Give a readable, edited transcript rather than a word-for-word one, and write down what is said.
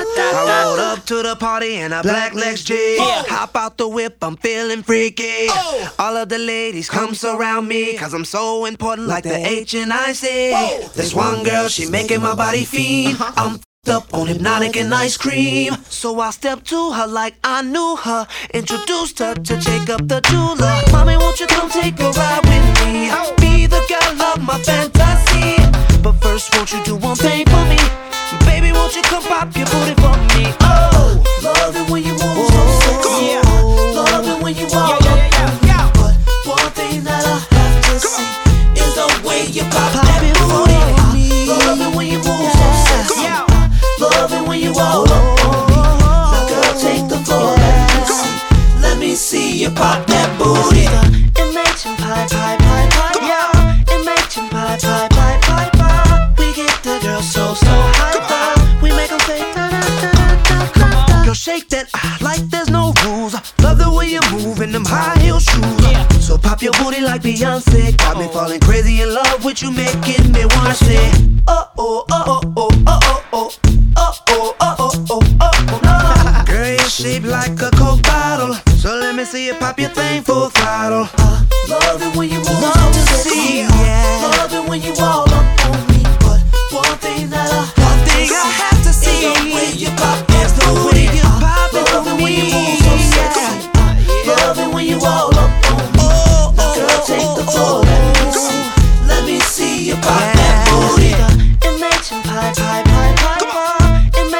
I rolled up to the party in a black Lex G. Hop out the whip, I'm feeling freaky. All of the ladies come surround me, cause I'm so important like the H and I C. This one girl, she making my body fiend. I'm up on hypnotic and ice cream. So I stepped to her like I knew her. Introduced her to Jacob the jeweler. Mommy, won't you come take a ride with me? Be the girl of my fantasy. But first, won't you do one thing for me? Baby, won't you come pop your booty for me? Oh, love it when you move so sexy. Love it when you walk up. But one thing that I have to see is the way you pop that booty. Love it when you move so sexy. Love it when you walk up on me. Now girl, take the floor, let me see you pop that booty. Imagine pie, pie, pie, pie, yeah. Imagine pie, pie, pie, pie, pie. We get the girls so high. We make them say da da da da da da. Girl, shake that like there's no rules. Love the way you move in them high heel shoes. So pop your booty like Beyonce. Got me falling crazy in love with you, making me wanna say oh oh oh.